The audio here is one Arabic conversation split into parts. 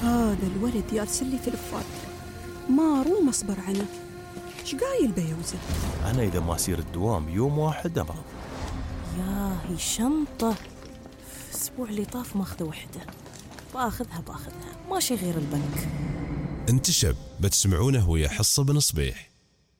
هذا الولد يرسل لي تلفات ما روم أصبر عنه. إيش قايل بيوزن؟ أنا إذا ما أسير الدوام يوم واحد أمرض. ياهي شنطة أسبوع اللي طاف ماخذ وحدة، باخذها ماشي غير البنك. انتشب بتسمعونه ويا حصة بن صبيح.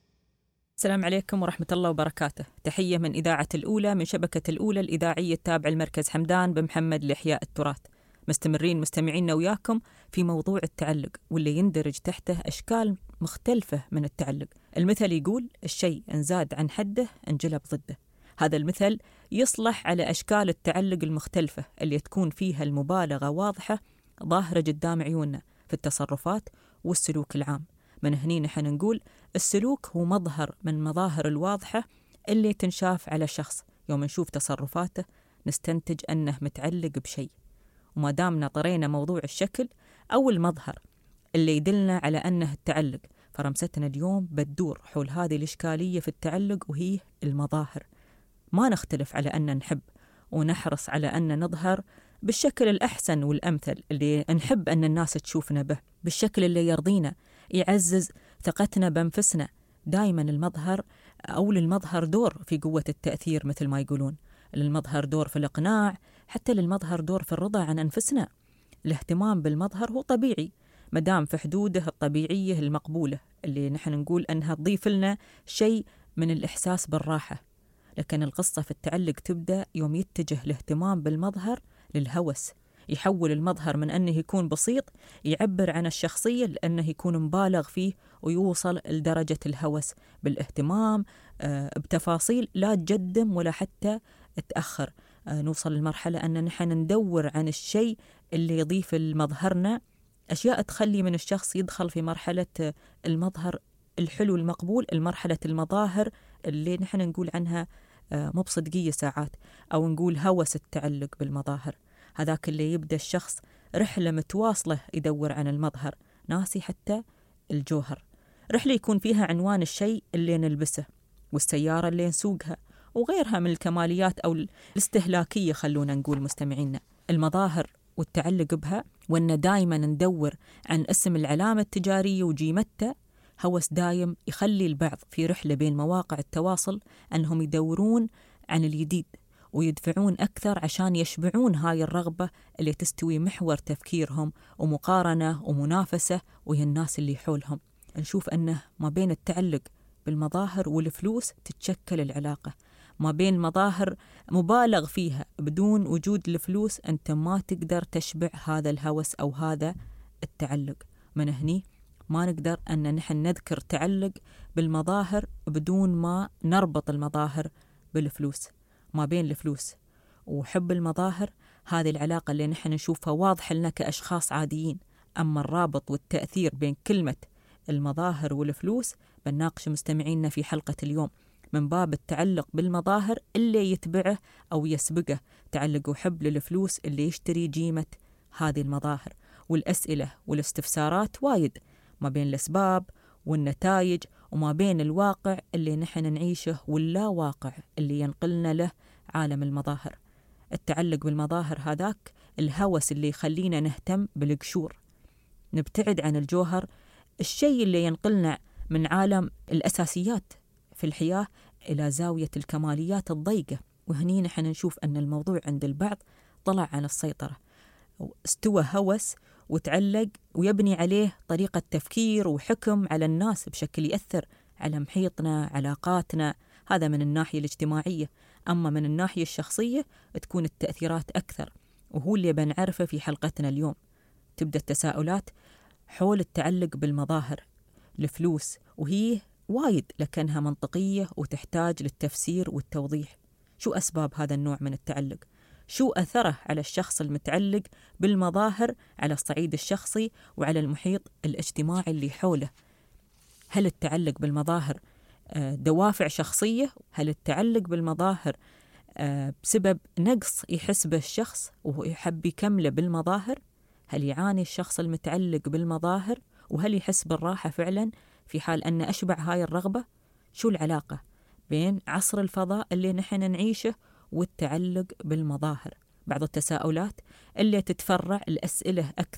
السلام عليكم ورحمة الله وبركاته. تحية من إذاعة الأولى من شبكة الأولى الإذاعية التابعة المركز حمدان بن محمد لإحياء التراث. مستمرين مستمعينا وياكم في موضوع التعلق، واللي يندرج تحته أشكال مختلفة من التعلق. المثل يقول الشيء إن زاد عن حده انجلب ضده. هذا المثل يصلح على أشكال التعلق المختلفة اللي تكون فيها المبالغة واضحة ظاهرة قدام عيوننا في التصرفات والسلوك العام. من هنا نحن نقول السلوك هو مظهر من مظاهر الواضحة اللي تنشاف على شخص. يوم نشوف تصرفاته نستنتج أنه متعلق بشيء. وما دامنا طرينا موضوع الشكل أو المظهر اللي يدلنا على أنه التعلق، فرمستنا اليوم بتدور حول هذه الإشكالية في التعلق، وهي المظاهر. ما نختلف على أن نحب ونحرص على أن نظهر بالشكل الأحسن والأمثل اللي نحب أن الناس تشوفنا به، بالشكل اللي يرضينا يعزز ثقتنا بأنفسنا. دائما المظهر أو للمظهر دور في قوة التأثير، مثل ما يقولون للمظهر دور في الإقناع، حتى للمظهر دور في الرضا عن أنفسنا. الاهتمام بالمظهر هو طبيعي مدام في حدوده الطبيعية المقبولة، اللي نحن نقول أنها تضيف لنا شيء من الإحساس بالراحة. لكن القصة في التعلق تبدأ يوم يتجه الاهتمام بالمظهر للهوس، يحول المظهر من أنه يكون بسيط يعبر عن الشخصية لأنه يكون مبالغ فيه، ويوصل لدرجة الهوس بالاهتمام بتفاصيل لا تقدم ولا حتى تأخر. نوصل لمرحلة أن نحن ندور عن الشيء اللي يضيف لمظهرنا، أشياء تخلي من الشخص يدخل في مرحلة المظهر الحلو المقبول، المرحلة المظاهر اللي نحن نقول عنها مو بصدقية ساعات، أو نقول هوس التعلق بالمظاهر. هذاك اللي يبدأ الشخص رحلة متواصلة يدور عن المظهر، ناسي حتى الجوهر. رحلة يكون فيها عنوان الشيء اللي نلبسه والسيارة اللي نسوقها وغيرها من الكماليات أو الاستهلاكية، خلونا نقول مستمعينا. المظاهر والتعلق بها، وأن دائما ندور عن اسم العلامة التجارية وجيمتها، هوس دايم يخلي البعض في رحلة بين مواقع التواصل أنهم يدورون عن الجديد ويدفعون أكثر عشان يشبعون هاي الرغبة اللي تستوي محور تفكيرهم، ومقارنة ومنافسة ويا الناس اللي حولهم. نشوف أنه ما بين التعلق بالمظاهر والفلوس تتشكل العلاقة. ما بين مظاهر مبالغ فيها بدون وجود الفلوس أنت ما تقدر تشبع هذا الهوس أو هذا التعلق. من هني ما نقدر أن نحن نذكر تعلق بالمظاهر بدون ما نربط المظاهر بالفلوس. ما بين الفلوس وحب المظاهر هذه العلاقة اللي نحن نشوفها واضحة لنا كأشخاص عاديين. أما الرابط والتأثير بين كلمة المظاهر والفلوس بنناقش مستمعينا في حلقة اليوم من باب التعلق بالمظاهر اللي يتبعه أو يسبقه تعلق وحب للفلوس اللي يشتري جيمة هذه المظاهر. والأسئلة والاستفسارات وايد ما بين الأسباب والنتائج، وما بين الواقع اللي نحن نعيشه واللا واقع اللي ينقلنا له عالم المظاهر. التعلق بالمظاهر هذاك الهوس اللي يخلينا نهتم بالقشور، نبتعد عن الجوهر، الشيء اللي ينقلنا من عالم الأساسيات في الحياة إلى زاوية الكماليات الضيقة. وهني نحن نشوف أن الموضوع عند البعض طلع عن السيطرة، استوى هوس وتعلق ويبني عليه طريقة تفكير وحكم على الناس بشكل يأثر على محيطنا، علاقاتنا. هذا من الناحية الاجتماعية. أما من الناحية الشخصية تكون التأثيرات أكثر، وهو اللي بنعرفه في حلقتنا اليوم. تبدأ التساؤلات حول التعلق بالمظاهر الفلوس، وهي وايد لكنها منطقية وتحتاج للتفسير والتوضيح. شو أسباب هذا النوع من التعلق؟ شو أثره على الشخص المتعلق بالمظاهر على الصعيد الشخصي وعلى المحيط الاجتماعي اللي حوله؟ هل التعلق بالمظاهر دوافع شخصية؟ هل التعلق بالمظاهر بسبب نقص يحس به الشخص وهو يحب يكمله بالمظاهر؟ هل يعاني الشخص المتعلق بالمظاهر وهل يحس بالراحة فعلا في حال أن أشبع هاي الرغبة؟ شو العلاقة بين عصر الفضاء اللي نحن نعيشه والتعلق بالمظاهر؟ بعض التساؤلات اللي تتفرع الأسئلة أكثر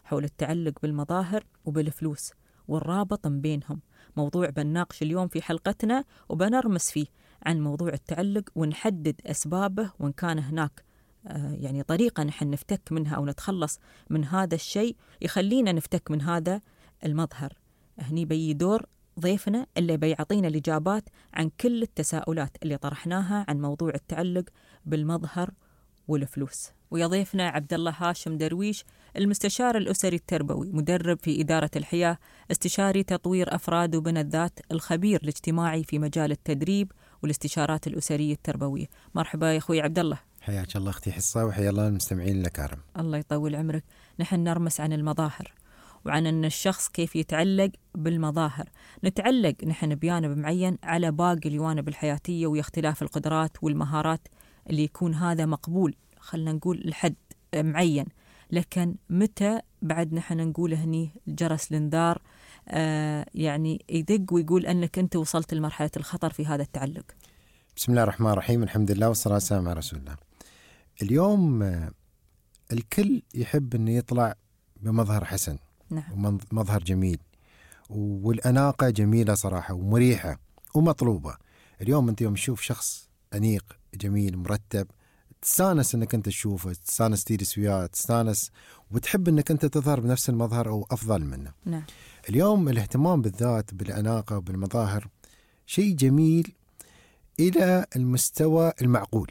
حول التعلق بالمظاهر وبالفلوس والرابط بينهم، موضوع بنناقش اليوم في حلقتنا وبنرمس فيه عن موضوع التعلق ونحدد أسبابه، وإن كان هناك يعني طريقة نحن نفتك منها أو نتخلص من هذا الشيء يخلينا نفتك من هذا المظهر. هني بيجي دور ضيفنا اللي بيعطينا الإجابات عن كل التساؤلات اللي طرحناها عن موضوع التعلق بالمظهر والفلوس. ويا ضيفنا عبد الله هاشم درويش، المستشار الأسري التربوي، مدرب في إدارة الحياة، استشاري تطوير أفراد وبنى الذات، الخبير الاجتماعي في مجال التدريب والاستشارات الأسرية التربوية. مرحبا يا أخوي عبد الله. حياك الله أختي حصة، وحيا الله المستمعين الأكارم. الله يطول عمرك. نحن نرمس عن المظاهر وعن أن الشخص كيف يتعلق بالمظاهر. نتعلق نحن بجانب معين على باقي الجوانب الحياتية واختلاف القدرات والمهارات اللي يكون هذا مقبول، خلنا نقول لحد معين، لكن متى بعد نحن نقول هني جرس الانذار يعني يدق ويقول أنك أنت وصلت لمرحلة الخطر في هذا التعلق؟ بسم الله الرحمن الرحيم، الحمد لله والصلاة والسلام على رسول الله. اليوم الكل يحب أن يطلع بمظهر حسن، نعم. ومظهر جميل، والأناقة جميلة صراحة ومريحة ومطلوبة. اليوم أنت يوم تشوف شخص أنيق جميل مرتب، تستانس أنك أنت تشوفه، تستانس تجلس وياه، تستانس وتحب أنك أنت تظهر بنفس المظهر أو أفضل منه. نعم. اليوم الاهتمام بالذات بالأناقة وبالمظاهر شيء جميل إلى المستوى المعقول.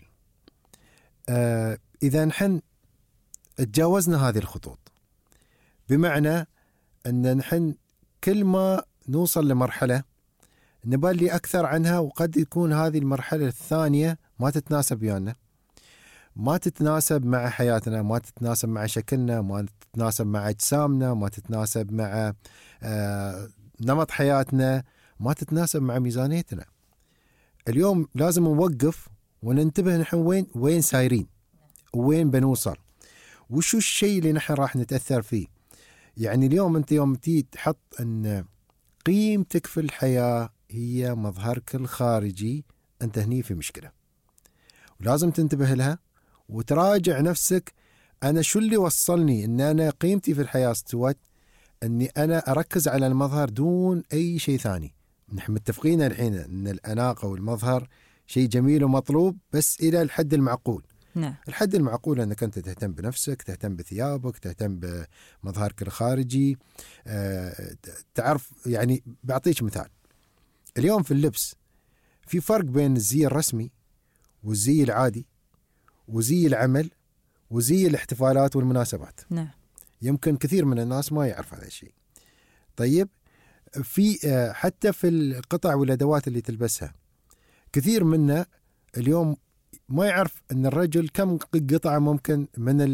إذا نحن تجاوزنا هذه الخطوط، بمعنى أن نحن كل ما نوصل لمرحلة نبالي أكثر عنها، وقد يكون هذه المرحلة الثانية ما تتناسب ويانا، ما تتناسب مع حياتنا، ما تتناسب مع شكلنا، ما تتناسب مع أجسامنا، ما تتناسب مع نمط حياتنا، ما تتناسب مع ميزانيتنا. اليوم لازم نوقف وننتبه نحن وين سايرين وين بنوصل، وشو الشيء اللي نحن راح نتأثر فيه. يعني اليوم أنت يوم تيجي تحط أن قيمتك في الحياة هي مظهرك الخارجي، أنت هني في مشكلة، ولازم تنتبه لها وتراجع نفسك. أنا شو اللي وصلني أن أنا قيمتي في الحياة استوت أني أنا أركز على المظهر دون أي شيء ثاني؟ نحن متفقين الحين أن الأناقة والمظهر شيء جميل ومطلوب، بس إلى الحد المعقول. نعم. الحد المعقول أنك أنت تهتم بنفسك، تهتم بثيابك، تهتم بمظهرك الخارجي. تعرف يعني بعطيك مثال، اليوم في اللبس في فرق بين الزي الرسمي والزي العادي وزي العمل وزي الاحتفالات والمناسبات. نعم. يمكن كثير من الناس ما يعرف هذا الشيء. طيب في حتى في القطع والأدوات اللي تلبسها، كثير منا اليوم ما يعرف أن الرجل كم قطعة ممكن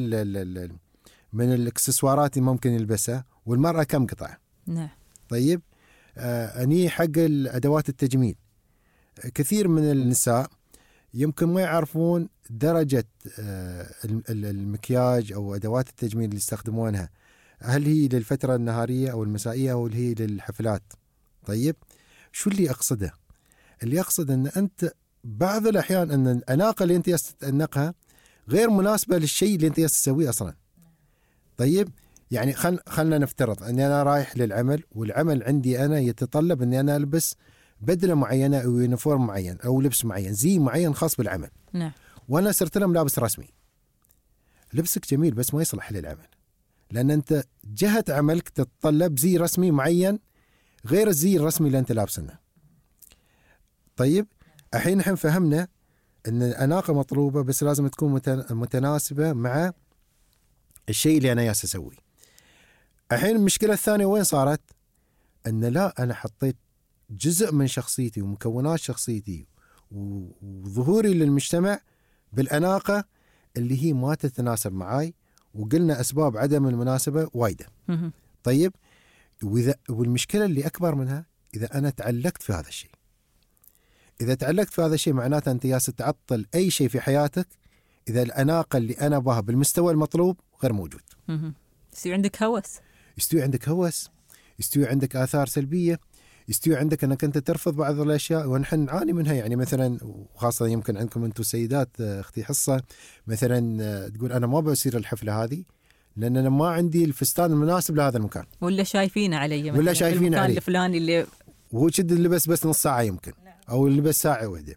من الإكسسوارات ممكن يلبسها، والمرأة كم قطعة. نعم. طيب أني حق الأدوات التجميل، كثير من النساء يمكن ما يعرفون درجة المكياج أو أدوات التجميل اللي يستخدمونها، هل هي للفترة النهارية أو المسائية أو هي للحفلات. طيب شو اللي أقصده؟ اللي أقصد أن أنت بعض الأحيان أن الأناقة اللي أنت يستأنقها غير مناسبة للشيء اللي أنت يستسويه أصلا. طيب يعني خلنا نفترض أني أنا رايح للعمل، والعمل عندي أنا يتطلب أني أنا ألبس بدلة معينة أو يونيفورم معين أو لبس معين، زي معين خاص بالعمل. نعم. وأنا صرت لهم لابس رسمي، لبسك جميل بس ما يصلح للعمل، لأن أنت جهة عملك تتطلب زي رسمي معين غير الزي الرسمي اللي أنت لابسنه. طيب الحين نحن فهمنا أن الأناقة مطلوبة، بس لازم تكون متناسبة مع الشيء اللي أنا ياس أسوي. الحين المشكلة الثانية وين صارت؟ أن لا، أنا حطيت جزء من شخصيتي ومكونات شخصيتي وظهوري للمجتمع بالأناقة اللي هي ما تتناسب معاي، وقلنا أسباب عدم المناسبة وايدة. طيب والمشكلة اللي أكبر منها إذا أنا تعلقت في هذا الشيء. إذا تعلقت في هذا الشيء معناته أنت ياس تعطل أي شيء في حياتك إذا الأناقة اللي أنا بها بالمستوى المطلوب غير موجود. يستوي عندك هوس، يستوي عندك آثار سلبية، يستوي عندك أنك أنت ترفض بعض الأشياء ونحن نعاني منها. يعني مثلا وخاصة يمكن عندكم أنتم سيدات أختي حصة، مثلا تقول أنا ما بصير الحفلة هذه لأن أنا ما عندي الفستان المناسب لهذا المكان، ولا شايفين علي ولا شايفين المكان علي الفلاني اللي وهو شد اللبس بس نص ساعة يمكن أو اللبس ساعة واحدة.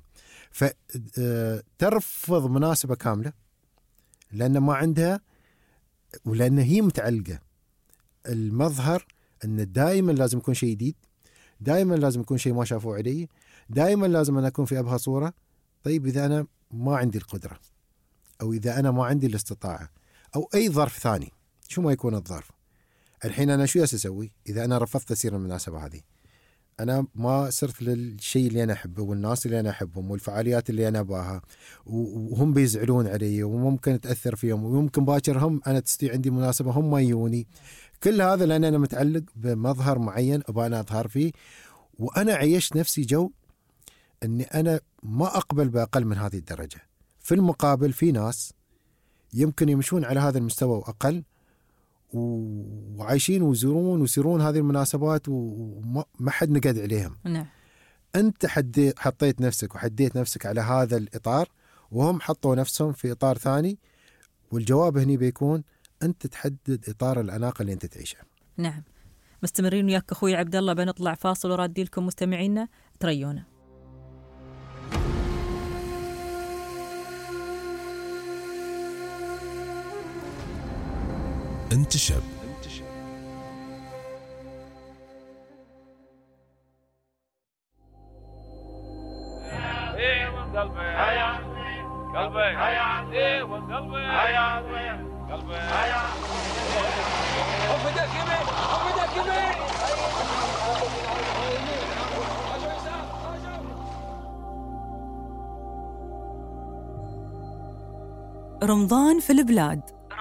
فترفض مناسبة كاملة لأن ما عندها، ولأن هي متعلقة المظهر أن دائما لازم يكون شيء جديد، دائما لازم يكون شيء ما شافوه علي، دائما لازم أنا أكون في أبهى صورة. طيب إذا أنا ما عندي القدرة أو إذا أنا ما عندي الاستطاعة أو أي ظرف ثاني، شو ما يكون الظرف، الحين أنا شو أسوي؟ إذا أنا رفضت أسير المناسبة هذه، أنا ما صرت للشيء اللي أنا أحبه والناس اللي أنا أحبهم والفعاليات اللي أنا أباها، وهم بيزعلون علي وممكن تأثر فيهم، ويمكن باكر هم أنا تستطيع عندي مناسبة هم ما يجوني. كل هذا لأن أنا متعلق بمظهر معين أبغى أنا أظهر فيه، وأنا عيشت نفسي جو أني أنا ما أقبل بأقل من هذه الدرجة. في المقابل في ناس يمكن يمشون على هذا المستوى وأقل وعايشين ويزورون ويصيرون هذه المناسبات وما حد نقد عليهم. نعم. أنت حطيت نفسك وحديت نفسك على هذا الإطار، وهم حطوا نفسهم في إطار ثاني، والجواب هني بيكون أنت تحدد إطار الأناقة اللي أنت تعيشها. نعم. مستمرين وياك أخوي عبد الله، بنطلع فاصل ورادي لكم مستمعينا، تريونا. أنت شاب. رمضان في البلاد.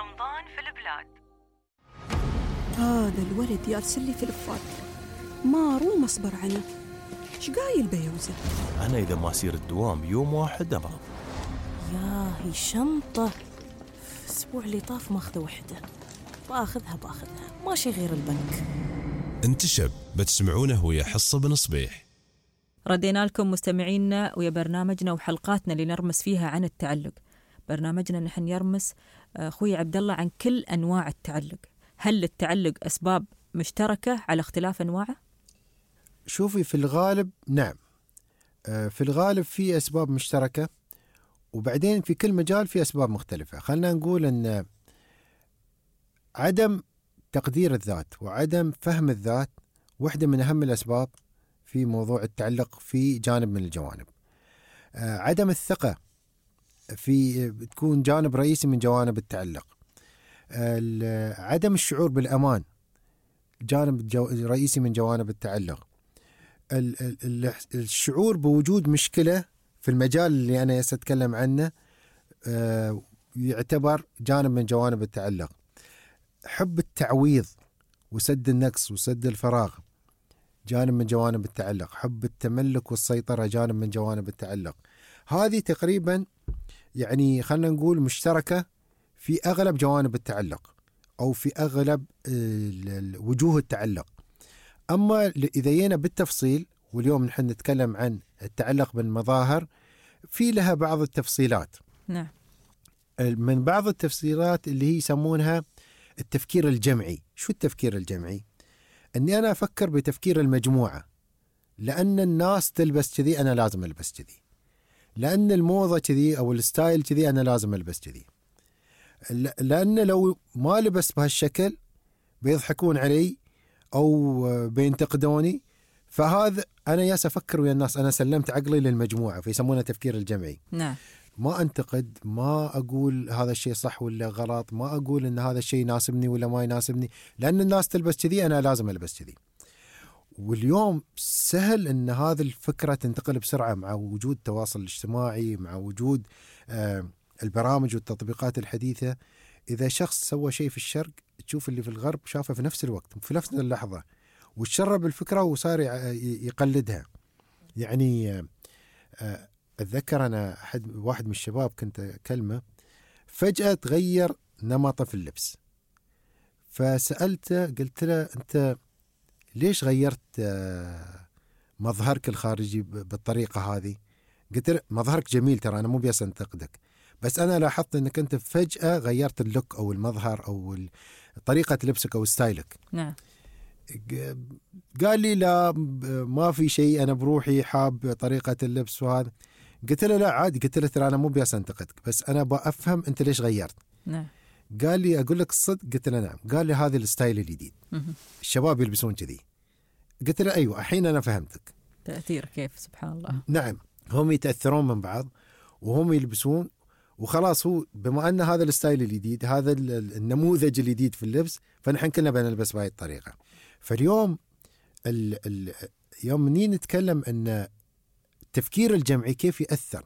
هذا الولد يرسل لي فلفات، ما روم أصبر عنه. إيش قايل بيوزة؟ أنا إذا ما أسير الدوام يوم واحد أمرض. ياهي شنطة، الأسبوع اللي طاف ماخذة وحدة، باخذها ماشي غير البنك. أنت شاب، بتسمعونه ويا حصة بن صبيح. ردينا لكم مستمعينا ويا برنامجنا وحلقاتنا اللي نرمس فيها عن التعلق. برنامجنا نحن يرمس أخوي عبد الله عن كل أنواع التعلق. هل للتعلق أسباب مشتركة على اختلاف أنواعه؟ شوفي، في الغالب نعم، في الغالب في أسباب مشتركة، وبعدين في كل مجال في أسباب مختلفة. خلنا نقول أن عدم تقدير الذات وعدم فهم الذات واحدة من أهم الأسباب في موضوع التعلق في جانب من الجوانب. عدم الثقة في تكون جانب رئيسي من جوانب التعلق. عدم الشعور بالأمان جانب رئيسي من جوانب التعلق. الشعور بوجود مشكلة في المجال اللي أنا أتكلم عنه يعتبر جانب من جوانب التعلق. حب التعويض وسد النقص وسد الفراغ جانب من جوانب التعلق. حب التملك والسيطرة جانب من جوانب التعلق. هذه تقريبا يعني خلنا نقول مشتركة في أغلب جوانب التعلق أو في أغلب وجوه التعلق. أما إذا جينا بالتفصيل، واليوم نحن نتكلم عن التعلق بالمظاهر، في لها بعض التفصيلات. نعم. من بعض التفصيلات اللي هي يسمونها التفكير الجمعي. شو التفكير الجمعي؟ أني أنا أفكر بتفكير المجموعة، لأن الناس تلبس كذي أنا لازم ألبس كذي، لأن الموضة كذي أو الستايل كذي أنا لازم ألبس كذي، لأن لو ما لبس بهالشكل بيضحكون علي أو بينتقدوني. فهذا أنا ياس أفكر ويا الناس، أنا سلمت عقلي للمجموعة، فيسمونه تفكير الجمعي. نعم. ما أنتقد، ما أقول هذا الشيء صح ولا غلط، ما أقول إن هذا الشيء يناسبني ولا ما يناسبني، لأن الناس تلبس كذي أنا لازم ألبس كذي. واليوم سهل إن هذه الفكرة تنتقل بسرعة مع وجود التواصل الاجتماعي، مع وجود البرامج والتطبيقات الحديثة. إذا شخص سوى شيء في الشرق تشوف اللي في الغرب شافه في نفس الوقت في نفس اللحظة وتشرب الفكرة وصار يقلدها. يعني أتذكر أنا واحد من الشباب كنت أكلمه، فجأة تغير نمطه في اللبس، فسألته قلت له أنت ليش غيرت مظهرك الخارجي بالطريقة هذه؟ قلت له مظهرك جميل ترى، أنا مو بيس أنتقدك، بس أنا لاحظت أنك أنت فجأة غيرت اللوك أو المظهر أو طريقة لبسك أو ستايلك. نعم. قال لي لا ما في شيء، أنا بروحي حاب طريقة اللبس وهذا. قلت له لا عادي، قلت له ترى أنا مو بياس أنتقدك، بس أنا بأفهم أنت ليش غيرت. نعم. قال لي أقول لك الصدق؟ قلت له نعم. قال لي هذا الستايل الجديد، الشباب يلبسون كذي. قلت له أيوة، الحين أنا فهمتك. تأثير كيف، سبحان الله. نعم، هم يتأثرون من بعض وهم يلبسون وخلاص. هو بما أن هذا الستايل الجديد، هذا النموذج الجديد في اللبس، فنحن كلنا بنلبس بهاي الطريقة. فاليوم يوم منين نتكلم أن التفكير الجمعي كيف يأثر،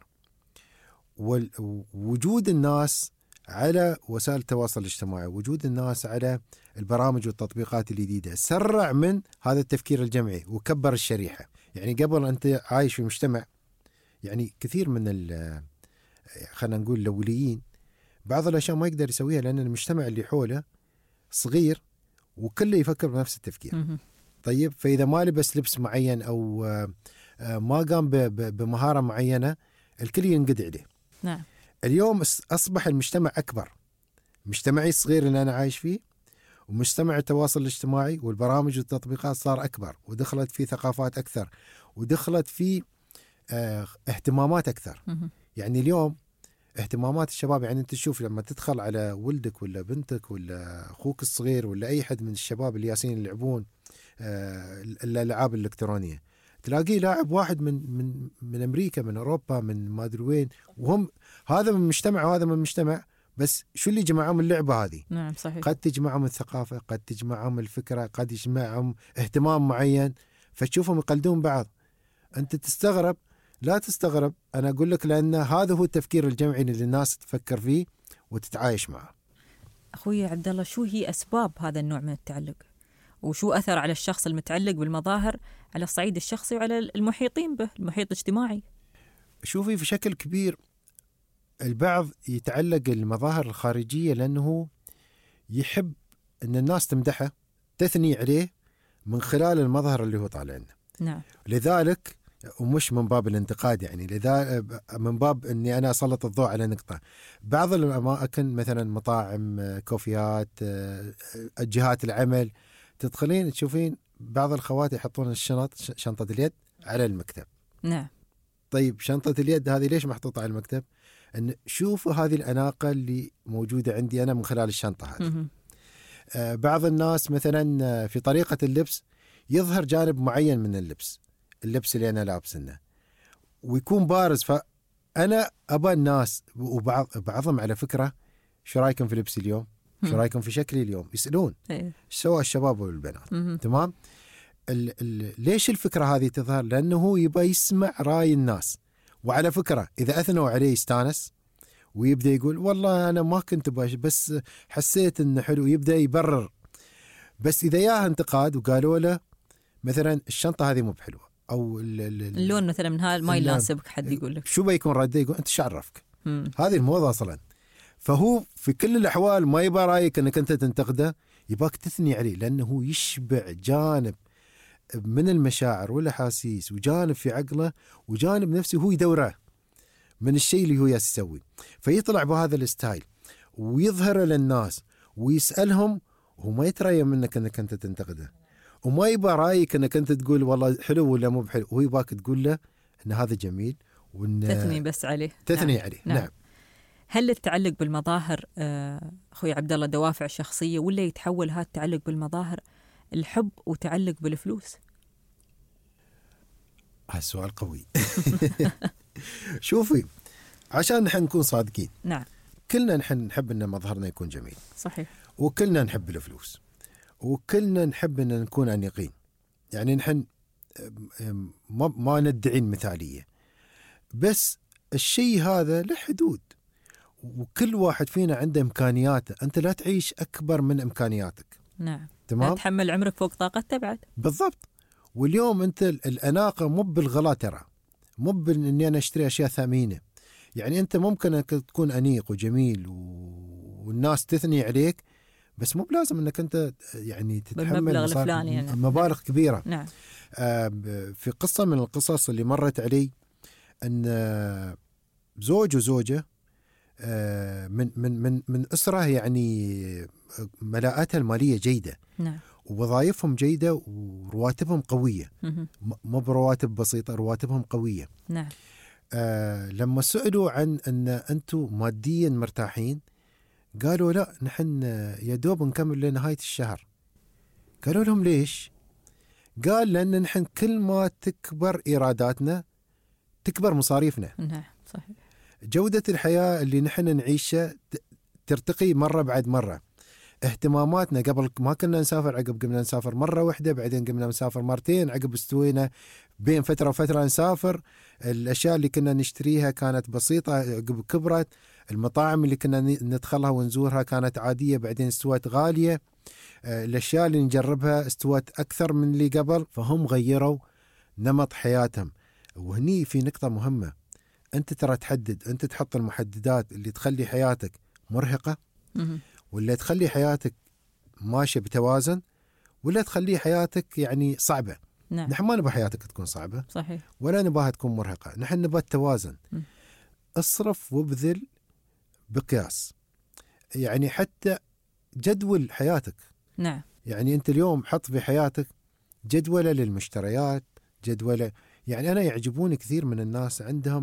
ووجود الناس على وسائل التواصل الاجتماعي، وجود الناس على البرامج والتطبيقات الجديدة، سرع من هذا التفكير الجمعي وكبر الشريحة. يعني قبل أنت عايش في مجتمع، يعني كثير من خلينا نقول الأوليين بعض الأشياء ما يقدر يسويها لأن المجتمع اللي حوله صغير وكله يفكر بنفس التفكير. طيب، فإذا ما لبس لبس معين أو ما قام بمهارة معينة، الكل ينقد عليه. نعم. اليوم أصبح المجتمع أكبر، مجتمعي الصغير اللي أنا عايش فيه، ومجتمع التواصل الاجتماعي والبرامج والتطبيقات صار أكبر، ودخلت فيه ثقافات أكثر، ودخلت فيه اهتمامات أكثر. يعني اليوم اهتمامات الشباب، يعني أنت تشوف لما تدخل على ولدك ولا بنتك ولا أخوك الصغير ولا أي حد من الشباب اللي ياسين يلعبون الألعاب الإلكترونية، تلاقيه لاعب واحد من أمريكا، من أوروبا، من ما أدري وين، وهم هذا من مجتمع وهذا من مجتمع، بس شو اللي جمعهم اللعبة هذه؟ نعم صحيح. قد تجمعهم الثقافة، قد تجمعهم الفكرة، قد يجمعهم اهتمام معين، فتشوفهم يقلدون بعض. أنت تستغرب، لا تستغرب، أنا أقول لك، لأن هذا هو التفكير الجمعي اللي الناس تفكر فيه وتتعايش معه. أخوي عبد الله، شو هي أسباب هذا النوع من التعلق؟ وشو أثر على الشخص المتعلق بالمظاهر على الصعيد الشخصي وعلى المحيطين به، المحيط الاجتماعي؟ شوفي، في شكل كبير البعض يتعلق المظاهر الخارجية لأنه يحب أن الناس تمدحه، تثني عليه من خلال المظهر اللي هو طالع لنا. نعم. لذلك، ومش من باب الانتقاد، يعني لذا من باب أني أنا أسلط الضوء على نقطة. بعض الأماكن مثلا مطاعم، كوفيات، جهات العمل، تدخلين تشوفين بعض الخوات يحطون شنطة اليد على المكتب. نعم. طيب، شنطة اليد هذه ليش محطوطة على المكتب؟ أن شوفوا هذه الأناقة اللي موجودة عندي أنا من خلال الشنطة هذه. بعض الناس مثلا في طريقة اللبس يظهر جانب معين من اللبس اللي أنا لابسنه ويكون بارز. فأنا أبى الناس، وبعضهم على فكرة، شو رأيكم في لبسي اليوم؟ شو رأيكم في شكلي اليوم؟ يسألون سواء الشباب والبنات. تمام. ليش الفكرة هذه تظهر؟ لأنه يبقى يسمع رأي الناس. وعلى فكرة إذا أثنوا عليه يستانس ويبدأ يقول والله أنا ما كنت بس حسيت إنه حلو، يبدأ يبرر. بس إذا ياه انتقاد وقالوا له مثلا الشنطة هذه مو بحلوة أو اللون مثلا من هذا ما يناسبك، حد يقول لك شو بيكون رده؟ يقول أنت شعرفك. هذه الموضة أصلا. فهو في كل الأحوال ما يبقى رأيك أنك أنت تنتقده، يباك تثني عليه، لأنه يشبع جانب من المشاعر والأحاسيس، وجانب في عقله، وجانب نفسه هو يدوره من الشيء اللي هو يسوي. فيطلع بهذا الستايل ويظهر للناس ويسألهم، وهو ما يتريى منك أنك أنت تنتقده، وما يبقى رأيك أنك أنت تقول والله حلو ولا مو بحلو، هو يباك تقول له أن هذا جميل، وأن تثني بس عليه. تثني نعم. عليه. نعم. نعم. هل التعلق بالمظاهر أخوي عبد الله دوافع شخصية، ولا يتحول هذا التعلق بالمظاهر الحب وتعلق بالفلوس؟ هالسؤال قوي. شوفي، عشان نحن نكون صادقين، نعم، كلنا نحن نحب أن مظهرنا يكون جميل. صحيح. وكلنا نحب الفلوس، وكلنا نحب أن نكون أنيقين. يعني نحن ما ندعي المثالية، بس الشيء هذا له حدود، وكل واحد فينا عنده إمكانياته. أنت لا تعيش أكبر من إمكانياتك. نعم. تمام. لا تحمل عمرك فوق طاقته بعد. بالضبط. واليوم أنت الأناقة مو بالغلا، ترى مو بإني أنا أشتري أشياء ثمينة. يعني أنت ممكن أنك تكون أنيق وجميل والناس تثني عليك، بس مو بلازم أنك أنت يعني تتحمل يعني مبالغ كبيرة. نعم. في قصة من القصص اللي مرت علي، أن زوج وزوجة من أسرة يعني ملاءاتها المالية جيدة، نعم. ووظائفهم جيدة ورواتبهم قوية، مو برواتب بسيطة، رواتبهم قوية. نعم. لما سألوا عن أن أنتم ماديا مرتاحين، قالوا لا، نحن يدوب نكمل لنهاية الشهر. قالوا لهم ليش؟ قال لأن نحن كل ما تكبر إيراداتنا تكبر مصاريفنا. نعم صحيح. جودة الحياة اللي نحن نعيشها ترتقي مرة بعد مرة. اهتماماتنا قبل ما كنا نسافر، عقب قمنا نسافر مرة واحدة، بعدين قمنا نسافر مرتين، عقب استوينا بين فترة وفترة نسافر. الأشياء اللي كنا نشتريها كانت بسيطة، عقب كبرت. المطاعم اللي كنا ندخلها ونزورها كانت عادية، بعدين استوت غالية. الأشياء اللي نجربها استوت أكثر من اللي قبل. فهم غيروا نمط حياتهم. وهني في نقطة مهمة، أنت ترى تحدد، أنت تحط المحددات اللي تخلي حياتك مرهقة، ولا تخلي حياتك ماشية بتوازن، ولا تخلي حياتك يعني صعبة. نعم. نحن ما نبغى حياتك تكون صعبة، صحيح، ولا نبغاها تكون مرهقة. نحن نبغى التوازن. اصرف وابذل بقياس، يعني حتى جدول حياتك. نعم. يعني أنت اليوم حط في حياتك جدولة للمشتريات، جدولة. يعني أنا يعجبوني كثير من الناس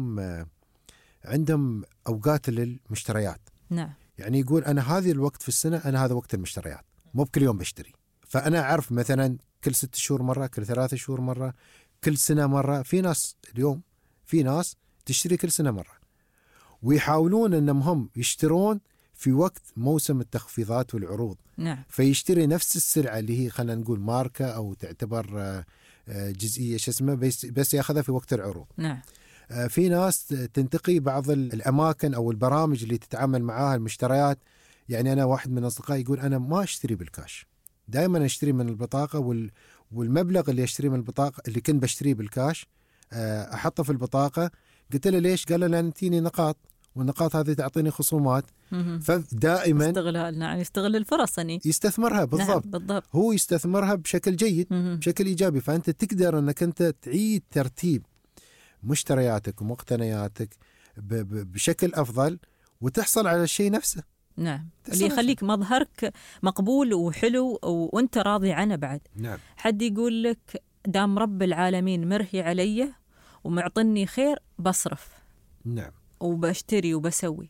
عندهم أوقات للمشتريات. نعم. يعني يقول أنا هذه الوقت في السنة، أنا هذا وقت المشتريات، مو بكل يوم بشتري. فأنا أعرف مثلا كل 6 شهور مرة، كل 3 شهور مرة، كل سنة مرة. في ناس اليوم، في ناس تشتري كل سنة مرة، ويحاولون أنهم هم يشترون في وقت موسم التخفيضات والعروض. نعم. فيشتري نفس السلعة اللي هي خلينا نقول ماركة أو تعتبر جزئية بس يأخذها في وقت العروض. نعم. في ناس تنتقي بعض الأماكن أو البرامج اللي تتعامل معها المشتريات. يعني أنا واحد من أصدقائي يقول أنا ما أشتري بالكاش، دائما أشتري من البطاقة، والمبلغ اللي أشتري من البطاقة اللي كنت بشتريه بالكاش أحطه في البطاقة. قلت له ليش؟ قال لأن تيني نقاط، والنقاط هذه تعطيني خصومات. فدائما استغلال. نعم. يستغل الفرص يعني يستثمرها. بالضبط. نعم. بالضبط. هو يستثمرها بشكل جيد، بشكل إيجابي. فأنت تقدر أنك أنت تعيد ترتيب مشترياتك ومقتنياتك بشكل أفضل، وتحصل على الشيء نفسه. نعم. اللي يخليك مظهرك مقبول وحلو وانت راضي عنه بعد. نعم. حد يقول لك دام رب العالمين مرهي علي ومعطني خير بصرف. نعم. وبشتري وبسوي.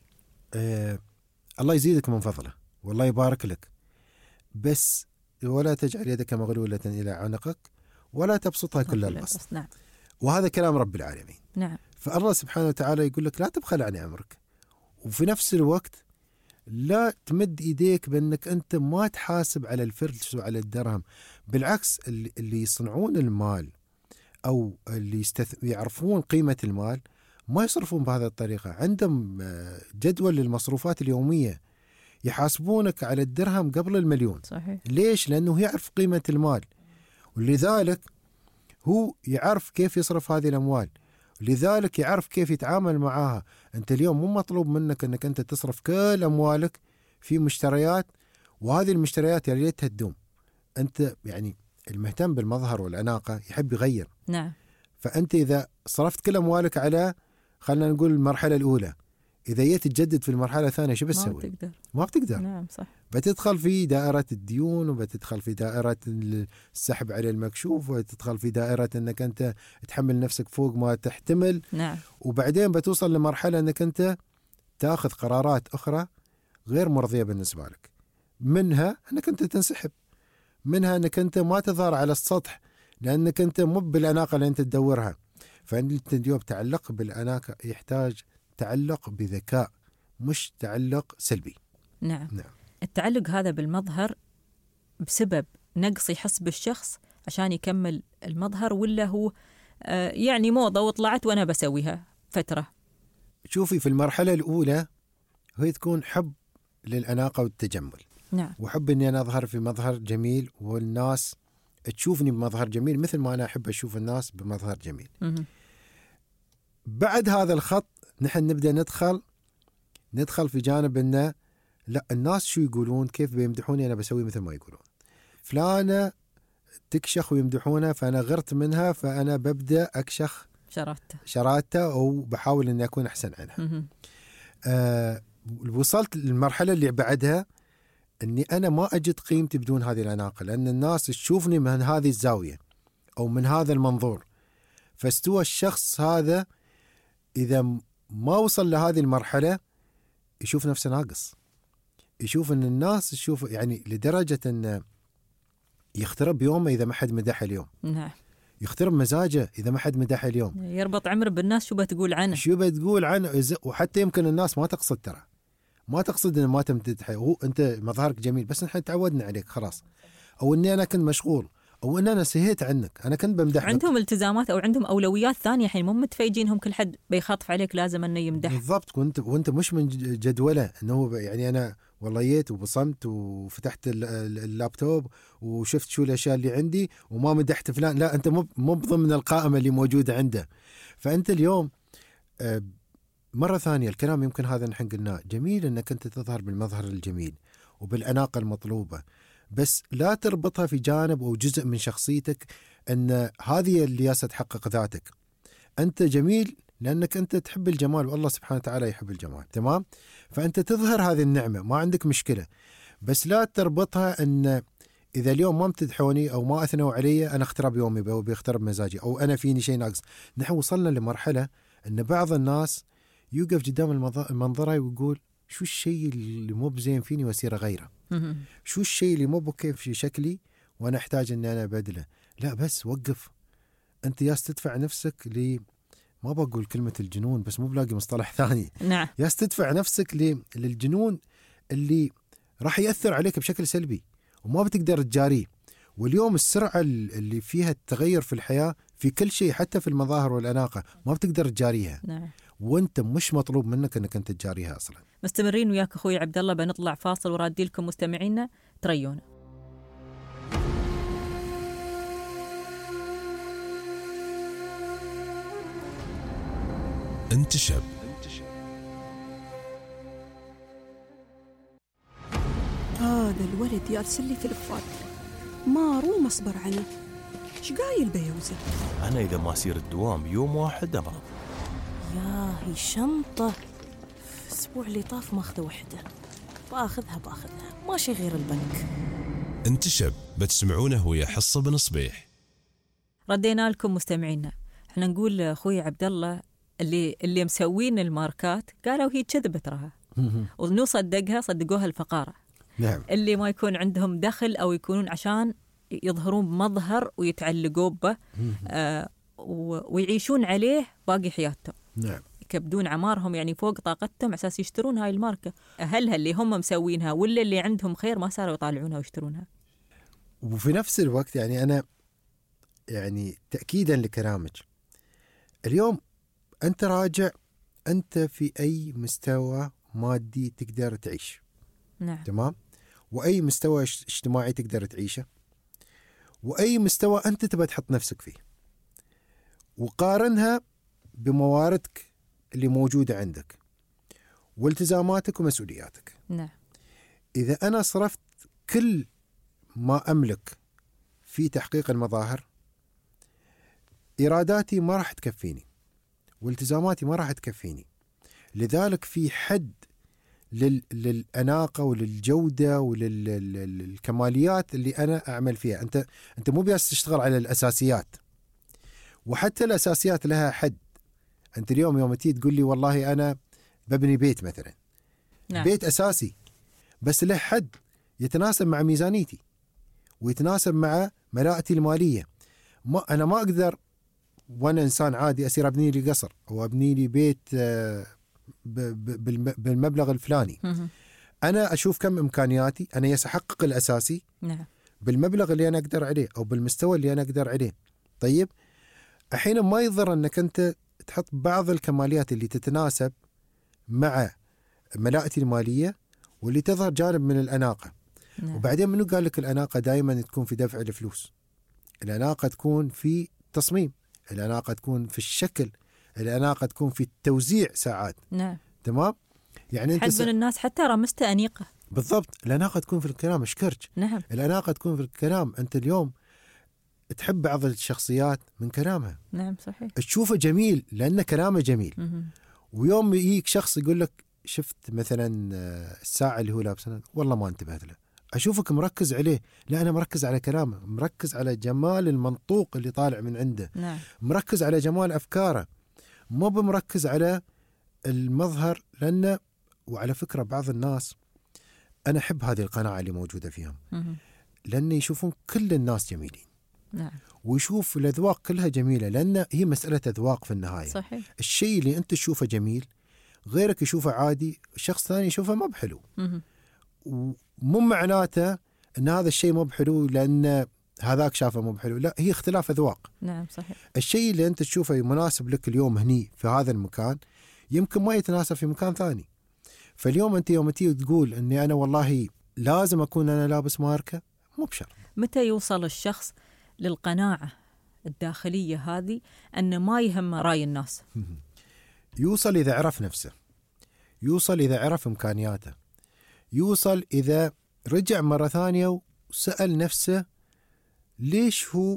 الله يزيدك من فضله والله يبارك لك، بس ولا تجعل يدك مغلولة إلى عنقك ولا تبسطها كل البسط. نعم. وهذا كلام رب العالمين. نعم. فالله سبحانه وتعالى يقول لك لا تبخل عن أمرك، وفي نفس الوقت لا تمد إيديك بأنك أنت ما تحاسب على الفلس وعلى الدرهم. بالعكس، اللي يصنعون المال أو اللي يعرفون قيمة المال ما يصرفون بهذه الطريقة. عندهم جدول للمصروفات اليومية، يحاسبونك على الدرهم قبل المليون. صحيح. ليش؟ لأنه يعرف قيمة المال، ولذلك هو يعرف كيف يصرف هذه الأموال، لذلك يعرف كيف يتعامل معها. أنت اليوم مو مطلوب منك أنك أنت تصرف كل أموالك في مشتريات، وهذه المشتريات يا ريتها تدوم. أنت يعني المهتم بالمظهر والأناقة يحب يغير. نعم. فأنت إذا صرفت كل أموالك على خلنا نقول المرحلة الأولى، إذا جيت تجدد في المرحلة الثانية شو بتسوي؟ ما بتقدر. نعم صح. بتدخل في دائرة الديون، وبتدخل في دائرة السحب على المكشوف، وتدخل في دائرة أنك أنت تحمل نفسك فوق ما تحتمل. نعم. وبعدين بتوصل لمرحلة أنك أنت تأخذ قرارات أخرى غير مرضية بالنسبة لك، منها أنك أنت تنسحب، منها أنك أنت ما تظهر على السطح لأنك أنت مو بالأناقة اللي أنت تدورها. فأنت اليوم تعلق بالأناقة يحتاج تعلق بذكاء، مش تعلق سلبي. نعم. نعم. التعلق هذا بالمظهر بسبب نقص يحس بالشخص عشان يكمل المظهر، ولا هو يعني موضة وطلعت وأنا بسويها فترة؟ شوفي، في المرحلة الأولى هي تكون حب للأناقة والتجمل. نعم. وحب أني أنا أظهر في مظهر جميل، والناس تشوفني بمظهر جميل مثل ما أنا أحب أشوف الناس بمظهر جميل. بعد هذا الخط نحن نبدأ ندخل في جانب أنه لا، الناس شو يقولون، كيف بيمدحوني، أنا بسوي مثل ما يقولون. فلانة تكشخ ويمدحونها، فأنا غرت منها، فأنا ببدأ أكشخ شراتها، أو بحاول أني أكون أحسن عنها. وصلت للمرحلة اللي بعدها أني أنا ما أجد قيمتي بدون هذه الأناقة، لأن الناس تشوفني من هذه الزاوية أو من هذا المنظور. فاستوى الشخص هذا إذا ما وصل لهذه المرحلة يشوف نفسه ناقص، يشوف أن الناس تشوف يعني لدرجة أن يخترب يومه إذا ما حد مدحه اليوم. نعم. يخترب مزاجه إذا ما حد مدحه اليوم. يربط عمره بالناس شو بتقول عنه. شو بتقول عنه. وحتى يمكن الناس ما تقصد، ترى ما تقصد أن ما تمدحه، هو أنت مظهرك جميل بس نحن تعودنا عليك خلاص، أو أني أنا كنت مشغول، أو أن أنا سهيت عنك، أنا كنت بمدحك. عندهم التزامات أو عندهم أولويات ثانية، حين مو متفيجينهم كل حد بيخاطف عليك لازم أنه يمدح. بالضبط. وانت مش من جدوله انه يعني انا والله جيت وبصمت وفتحت اللابتوب وشفت شو الاشياء اللي عندي وما مدحت فلان، لا انت مو ضمن القائمه اللي موجوده عنده. فانت اليوم مره ثانيه الكلام يمكن هذا نحن قلناه جميل انك انت تظهر بالمظهر الجميل وبالاناقه المطلوبه، بس لا تربطها في جانب او جزء من شخصيتك ان هذه اللي تحقق ذاتك. انت جميل لأنك أنت تحب الجمال، والله سبحانه وتعالى يحب الجمال، تمام؟ فأنت تظهر هذه النعمة، ما عندك مشكلة، بس لا تربطها أن إذا اليوم ما امتدحوني أو ما أثنوا علي أنا اخترب يومي أو بيخترب مزاجي أو أنا فيني شيء ناقص. نحن وصلنا لمرحلة أن بعض الناس يوقف قدام المنظرة ويقول شو الشيء اللي مو بزين فيني وأصير غيره، شو الشيء اللي مو بكيف في شكلي وأنا أحتاج أن أنا أبدله. لا بس وقف، أنت ياس تدفع نفسك ما بقول كلمة الجنون بس مو بلاقي مصطلح ثاني. نعم. ياس تدفع نفسك للجنون اللي راح يأثر عليك بشكل سلبي وما بتقدر تجاريه. واليوم السرعة اللي فيها التغير في الحياة في كل شيء حتى في المظاهر والأناقة ما بتقدر تجاريها. نعم. وانت مش مطلوب منك انك انت تجاريها اصلا. مستمرين وياك اخوي عبد الله، بنطلع فاصل ورادي لكم مستمعينا تريونا. أنت شاب. هذا الولد يرسل لي فلفات ما روم أصبر عنه. إيش قايل بيوزه؟ أنا إذا ما أسير الدوام يوم واحد أمرض. ياهي شنطة الأسبوع اللي طاف ماخذة وحدة، بأخذها ماشي غير البنك. أنت شاب بتسمعونه ويا حصة بن صبيح. ردينا لكم مستمعينا. احنا نقول أخوي عبد الله اللي مسوين الماركات قالوا هي كذبة تراها ونو صدقوها الفقارة. نعم. اللي ما يكون عندهم دخل أو يكونون عشان يظهرون بمظهر ويتعلقوا به ويعيشون عليه باقي حياتهم. نعم. يكبدون عمارهم يعني فوق طاقتهم على أساس يشترون هاي الماركة. أهلها اللي هم مسوينها ولا اللي عندهم خير ما صاروا يطالعونها ويشترونها. وفي نفس الوقت يعني أنا يعني تأكيدا لكلامك، اليوم أنت راجع أنت في أي مستوى مادي تقدر تعيش. نعم. تمام. وأي مستوى اجتماعي تقدر تعيشه، وأي مستوى أنت تبى تحط نفسك فيه، وقارنها بمواردك اللي موجودة عندك والتزاماتك ومسؤولياتك. نعم. إذا أنا صرفت كل ما أملك في تحقيق المظاهر، إيراداتي ما راح تكفيني والتزاماتي ما راح تكفيني. لذلك في حد للأناقة وللجودة وللكماليات اللي أنا أعمل فيها. أنت مو بس تشتغل على الأساسيات، وحتى الأساسيات لها حد. أنت اليوم يوم تيجي تقول لي والله أنا ببني بيت مثلا. نعم. بيت أساسي بس له حد يتناسب مع ميزانيتي ويتناسب مع ملاءتي المالية. أنا ما أقدر وأنا إنسان عادي أصير أبني لي قصر أو أبني لي بيت بالمبلغ الفلاني. أنا أشوف كم إمكانياتي، أنا يسحقق الأساسي. نعم. بالمبلغ اللي أنا أقدر عليه أو بالمستوى اللي أنا أقدر عليه. طيب أحيانا ما يضر أنك أنت تحط بعض الكماليات اللي تتناسب مع ملاءتي المالية واللي تظهر جانب من الأناقة. نعم. وبعدين منو قال لك الأناقة دائما تكون في دفع الفلوس؟ الأناقة تكون في تصميم، الأناقة تكون في الشكل، الأناقة تكون في التوزيع ساعات. نعم. تمام. يعني حد من الناس حتى رمسته أنيقة. بالضبط. الأناقة تكون في الكلام اشكرك. نعم. الأناقة تكون في الكلام. أنت اليوم تحب بعض الشخصيات من كلامها. نعم صحيح. تشوفه جميل لأن كلامه جميل. ويوم يجيك شخص يقول لك شفت مثلا الساعة اللي هو لابسها والله ما انتبهت له، أشوفك مركز عليه، لا أنا مركز على كلامه، مركز على جمال المنطوق اللي طالع من عنده، نعم. مركز على جمال أفكاره، مو بمركز على المظهر. لأنه وعلى فكرة بعض الناس أنا أحب هذه القناعة اللي موجودة فيهم، لأن يشوفون كل الناس جميلين. نعم. ويشوف الأذواق كلها جميلة، لأن هي مسألة أذواق في النهاية. صحيح. الشيء اللي أنت تشوفه جميل غيرك يشوفه عادي، شخص ثاني يشوفه ما بحلو. ومو معناته أن هذا الشيء مو بحلو لأن هذاك شافه مو بحلو، لا، هي اختلاف أذواق. نعم صحيح. الشيء اللي أنت تشوفه مناسب لك اليوم هني في هذا المكان يمكن ما يتناسب في مكان ثاني. فاليوم أنت يوم تيجي تقول أني أنا والله لازم أكون أنا لابس ماركة، مو بشرط. متى يوصل الشخص للقناعة الداخلية هذه أن ما يهم رأي الناس؟ يوصل إذا عرف نفسه، يوصل إذا عرف إمكانياته، يوصل إذا رجع مرة ثانية وسأل نفسه ليش هو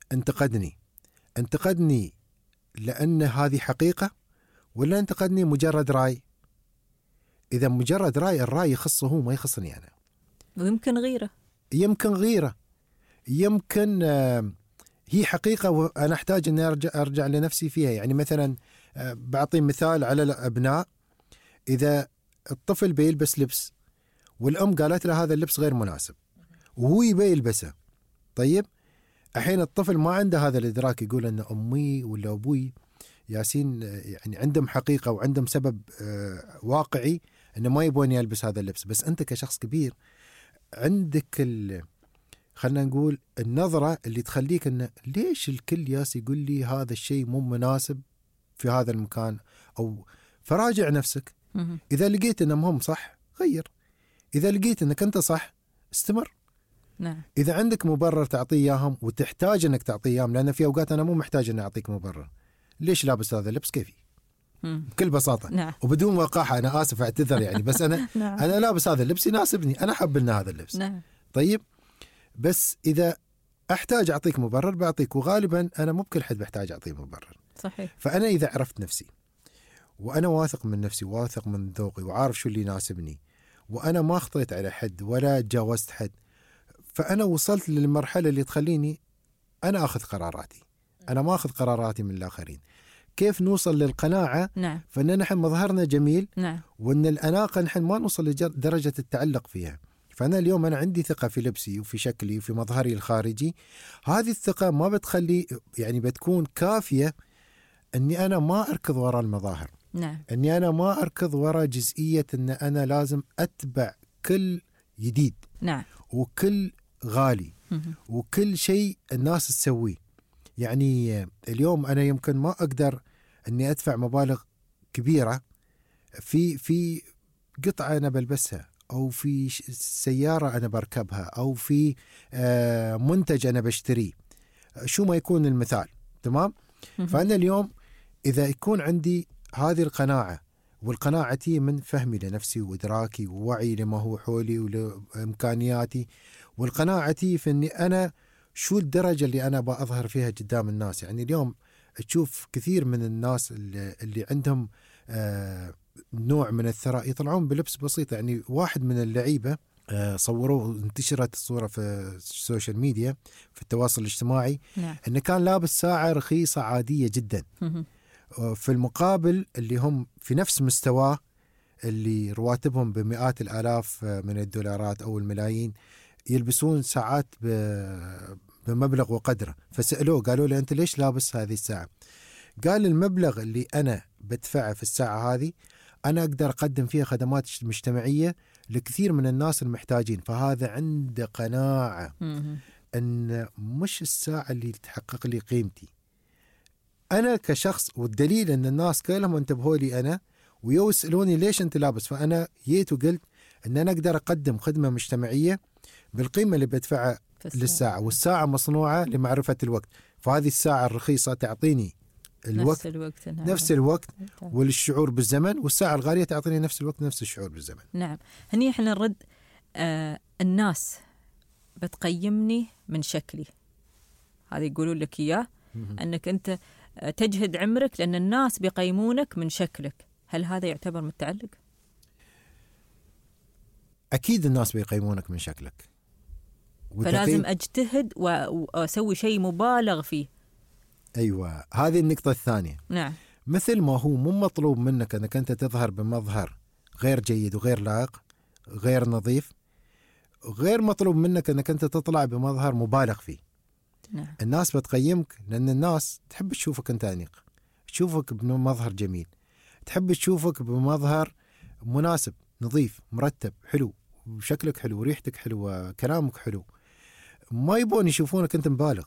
انتقدني لأن هذه حقيقة ولا انتقدني مجرد رأي؟ إذا مجرد رأي، الرأي يخصه هو ما يخصني أنا. ويمكن غيره، يمكن هي حقيقة وأنا أحتاج أني أرجع لنفسي فيها. يعني مثلا بعطي مثال على الأبناء، إذا الطفل بيلبس لبس والأم قالت له هذا اللبس غير مناسب وهو يبي يلبسه، طيب الحين الطفل ما عنده هذا الإدراك يقول أن أمي ولا أبوي ياسين يعني عندهم حقيقة وعندهم سبب واقعي أنه ما يبوني يلبس هذا اللبس. بس أنت كشخص كبير عندك خلنا نقول النظرة اللي تخليك أنه ليش الكل ياس يقول لي هذا الشيء مو مناسب في هذا المكان، أو فراجع نفسك. إذا لقيت أنهم هم صح غير، إذا لقيت أنك أنت صح استمر. نعم. إذا عندك مبرر تعطيه إياهم وتحتاج أنك تعطيه إياهم، لأن في أوقات أنا مو محتاج أن أعطيك مبرر ليش لابس هذا اللبس كيفي بكل بساطة. نعم. وبدون وقاحة، أنا آسف أعتذر يعني، بس أنا نعم. أنا لابس هذا اللبس يناسبني، أنا حب لنا هذا اللبس. نعم. طيب بس إذا أحتاج أعطيك مبرر بعطيك، وغالبا أنا مو بكل حد بحتاج أعطيه مبرر. صحيح. فأنا إذا عرفت نفسي وأنا واثق من نفسي، واثق من ذوقي، وعارف شو اللي يناسبني، وأنا ما أخطيت على حد ولا تجاوزت حد، فأنا وصلت للمرحلة اللي تخليني أنا أخذ قراراتي، أنا ما أخذ قراراتي من الآخرين. كيف نوصل للقناعة؟ نعم. فإن نحن مظهرنا جميل. نعم. وأن الأناقة نحن ما نوصل لدرجة التعلق فيها. فأنا اليوم أنا عندي ثقة في لبسي وفي شكلي وفي مظهري الخارجي، هذه الثقة ما بتخلي يعني بتكون كافية أني أنا ما أركض وراء المظاهر. نعم. أني أنا ما أركض وراء جزئية أن أنا لازم أتبع كل جديد. نعم. وكل غالي وكل شيء الناس تسويه. يعني اليوم أنا يمكن ما أقدر أني أدفع مبالغ كبيرة في قطعة أنا بلبسها، أو في سيارة أنا بركبها، أو في منتج أنا بشتريه، شو ما يكون المثال. تمام؟ فأنا اليوم إذا يكون عندي هذه القناعة، والقناعتي من فهمي لنفسي وإدراكي ووعي لما هو حولي ولإمكانياتي، والقناعتي في أني أنا شو الدرجة اللي أنا بأظهر فيها قدام الناس. يعني اليوم تشوف كثير من الناس اللي عندهم نوع من الثراء يطلعون بلبس بسيط. يعني واحد من اللعيبة صوروه، انتشرت الصورة في السوشيال ميديا في التواصل الاجتماعي. نعم. أنه كان لابس ساعة رخيصة عادية جدا، في المقابل اللي هم في نفس مستواه اللي رواتبهم بمئات الآلاف من الدولارات أو الملايين يلبسون ساعات بمبلغ وقدره. فسألوه قالوا له أنت ليش لابس هذه الساعة؟ قال المبلغ اللي أنا بدفعه في الساعة هذه أنا أقدر أقدم فيها خدمات مجتمعية لكثير من الناس المحتاجين. فهذا عنده قناعة أن مش الساعة اللي تحقق لي قيمتي أنا كشخص، والدليل أن الناس كلهم انتبهوا لي أنا ويسألوني ليش أنت لابس، فأنا جيت وقلت أن أنا أقدر أقدم خدمة مجتمعية بالقيمة اللي بدفعها للساعة، والساعة مصنوعة لمعرفة الوقت. فهذه الساعة الرخيصة تعطيني الوقت نفس الوقت والشعور بالزمن، والساعة الغالية تعطيني نفس الوقت نفس الشعور بالزمن. نعم. هني احنا نرد الناس بتقيمني من شكلي، هذا يقولوا لك إياه أنك أنت تجهد عمرك لأن الناس بيقيمونك من شكلك. هل هذا يعتبر متعلق؟ أكيد الناس بيقيمونك من شكلك، فلازم أجتهد وأسوي شيء مبالغ فيه. أيوة، هذه النقطة الثانية. نعم. مثل ما هو مو مطلوب منك أنك أنت تظهر بمظهر غير جيد وغير لائق غير نظيف، غير مطلوب منك أنك أنت تطلع بمظهر مبالغ فيه. نعم. الناس بتقيمك لأن الناس تحب تشوفك أنت أنيق، تشوفك بمظهر جميل، تحب تشوفك بمظهر مناسب نظيف مرتب حلو، وشكلك حلو وريحتك حلوة كلامك حلو. ما يبون يشوفونك أنت مبالغ.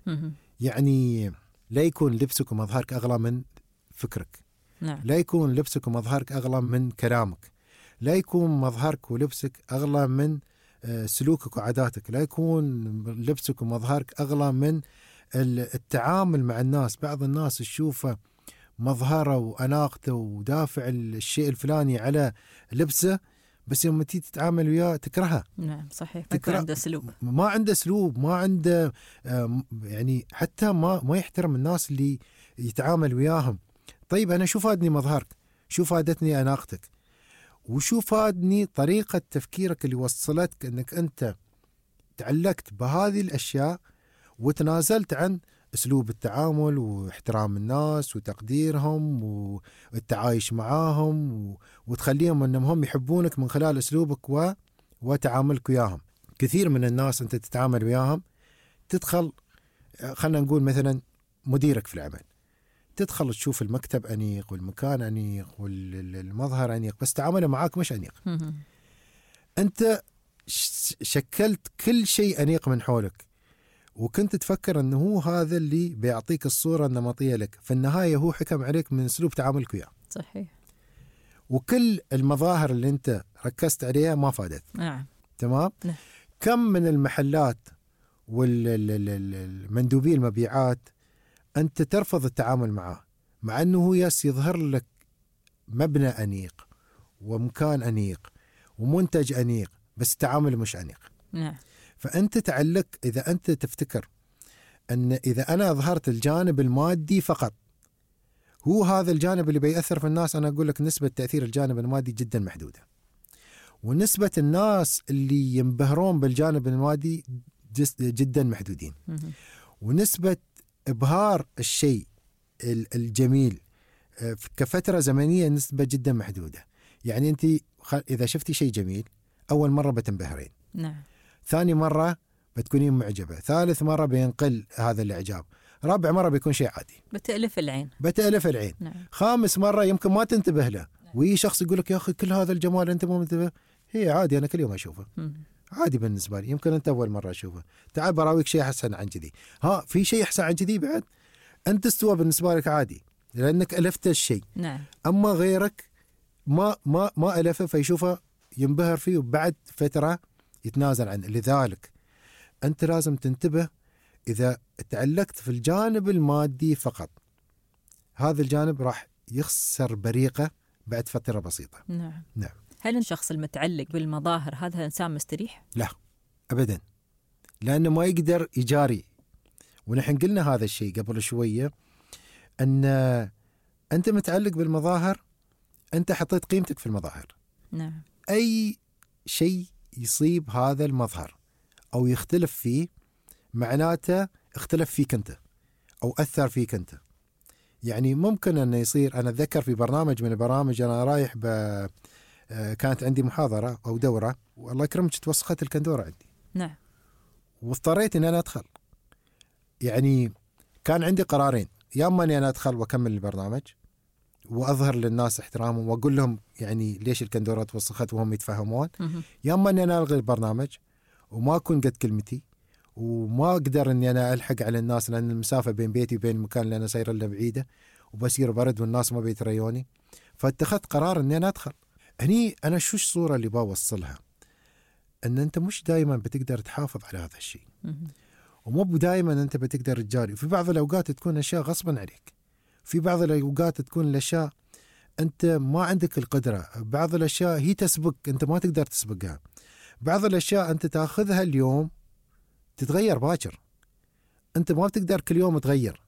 يعني لا يكون لبسك ومظهرك أغلى من فكرك. نعم. لا يكون لبسك ومظهرك أغلى من كلامك. لا يكون مظهرك ولبسك أغلى من سلوكك وعاداتك. لا يكون لبسك ومظهرك أغلى من التعامل مع الناس. بعض الناس تشوفه مظهره وأناقته ودافع الشيء الفلاني على لبسه، بس يوم تيجي تتعامل وياه تكرهه. نعم صحيح، ما عنده سلوك، ما عنده سلوك، ما عنده يعني حتى ما يحترم الناس اللي يتعامل وياهم. طيب أنا شو فادني مظهرك؟ شو فادتني أناقتك؟ وشو فادني طريقة تفكيرك اللي وصلتك أنك أنت تعلقت بهذه الأشياء وتنازلت عن أسلوب التعامل واحترام الناس وتقديرهم والتعايش معاهم وتخليهم أنهم يحبونك من خلال أسلوبك وتعاملك وياهم. كثير من الناس أنت تتعامل وياهم تدخل، خلنا نقول مثلا مديرك في العمل، تدخل تشوف المكتب أنيق والمكان أنيق والمظهر أنيق، بس تعامله معاك مش أنيق. أنت شكلت كل شيء أنيق من حولك، وكنت تفكر أنه هو هذا اللي بيعطيك الصورة النمطية لك. في النهاية هو حكم عليك من أسلوب تعاملك وياه. صحيح. وكل المظاهر اللي أنت ركزت عليها ما فادت. نعم. تمام. نعم. كم من المحلات والمندوبي المبيعات أنت ترفض التعامل معه، مع أنه هو يظهر لك مبنى أنيق ومكان أنيق ومنتج أنيق، بس التعامل مش أنيق. نعم. فأنت تعلق، إذا أنت تفتكر أن إذا أنا أظهرت الجانب المادي فقط هو هذا الجانب اللي بيأثر في الناس، أنا أقول لك نسبة تأثير الجانب المادي جدا محدودة، ونسبة الناس اللي ينبهرون بالجانب المادي جدا محدودين، ونسبة إبهار الشيء الجميل كفترة زمنية نسبة جدا محدودة. يعني أنت إذا شفتي شيء جميل أول مرة بتنبهرين. نعم. ثاني مرة بتكونين معجبة، ثالث مرة بينقل هذا الإعجاب، رابع مرة بيكون شيء عادي، بتألف العين. نعم. 5 مرة يمكن ما تنتبه له. نعم. وي شخص يقول لك يا أخي كل هذا الجمال أنت مو منتبه، هي عادي أنا كل يوم أشوفه. عادي بالنسبة لي، يمكن أنت أول مرة أشوفه، تعال براويك شيء أحسن عن كذي. في شيء أحسن عن كذي بعد، أنت استوى بالنسبة لك عادي لأنك ألفت الشيء. نعم. أما غيرك ما ألفه فيشوفه ينبهر فيه وبعد فترة يتنازل عنه. لذلك أنت لازم تنتبه، إذا تعلقت في الجانب المادي فقط هذا الجانب راح يخسر بريقة بعد فترة بسيطة. نعم. نعم. هل الشخص المتعلق بالمظاهر هذا إنسان مستريح؟ لا أبدا، لأنه ما يقدر يجاري. ونحن قلنا هذا الشيء قبل شوية، أن أنت متعلق بالمظاهر، أنت حطيت قيمتك في المظاهر. نعم. أي شيء يصيب هذا المظهر أو يختلف فيه معناته اختلف فيك أنت أو أثر فيك أنت. يعني ممكن أن يصير، أنا أتذكر في برنامج من البرامج أنا رايح كانت عندي محاضرة أو دورة، والله يكرمك توسخت الكندورة عندي. نعم. واضطريت أن أنا أدخل. يعني كان عندي قرارين، يا أما أني أنا أدخل وأكمل البرنامج وأظهر للناس احترامهم وأقول لهم يعني ليش الكندورة توسخت وهم يتفهمون، يا أما أني أنا ألغي البرنامج وما أكون قد كلمتي وما أقدر أني أنا ألحق على الناس، لأن المسافة بين بيتي وبين المكان اللي أنا سير له بعيدة وبصير برد والناس ما بيتريوني. فاتخذت قرار أني أنا أدخل. هني أنا شو الصورة اللي بوصلها؟ أن أنت مش دائما بتقدر تحافظ على هذا الشيء، ومو دائما أنت بتقدر تجاري. في بعض الأوقات تكون أشياء غصبا عليك، في بعض الأوقات تكون الأشياء أنت ما عندك القدرة، بعض الأشياء هي تسبق أنت ما تقدر تسبقها، بعض الأشياء أنت تأخذها اليوم تتغير باكر، أنت ما بتقدر كل يوم تغير.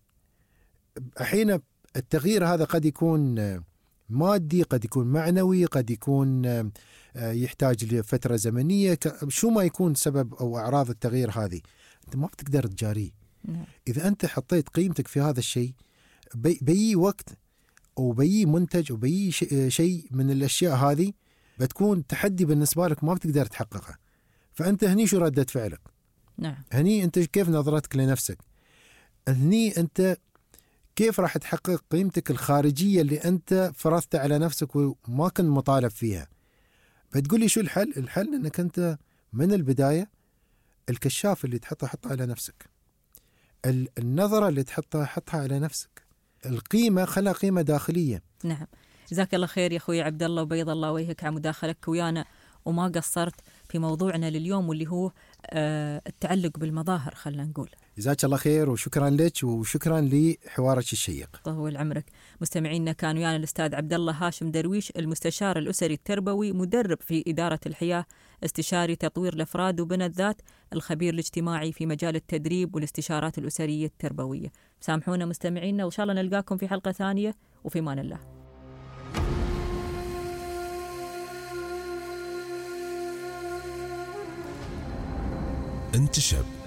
حين التغيير هذا قد يكون مادي، قد يكون معنوي، قد يكون يحتاج لفترة زمنية، شو ما يكون سبب أو أعراض التغيير هذه أنت ما بتقدر تجاريه. إذا أنت حطيت قيمتك في هذا الشيء بأي وقت أو بأي منتج أو بأي شيء من الأشياء هذه بتكون تحدي بالنسبة لك ما بتقدر تحققها. فأنت هني شو ردة فعلك؟ نعم. هني أنت كيف نظرتك لنفسك؟ هني أنت كيف راح تحقق قيمتك الخارجية اللي أنت فرضتها على نفسك وما كنت مطالب فيها؟ بتقولي شو الحل؟ الحل أنك أنت من البداية الكشاف اللي حطها على نفسك، النظرة اللي حطها على نفسك، القيمة خلها قيمة داخلية. نعم. جزاك الله خير يا أخوي عبد الله، وبيض الله وجهك على مداخلتك ويانا، وما قصرت في موضوعنا لليوم واللي هو التعلق بالمظاهر. خلنا نقول جزاك الله خير وشكرا لك وشكرا لحوارك الشيق. طول عمرك. مستمعينا كان ويانا الأستاذ عبد الله هاشم درويش، المستشار الأسري التربوي، مدرب في إدارة الحياة، استشاري تطوير الأفراد وبنى الذات، الخبير الاجتماعي في مجال التدريب والاستشارات الأسرية التربوية. سامحونا مستمعينا، وإن شاء الله نلقاكم في حلقة ثانية، وفي أمان الله. انتشب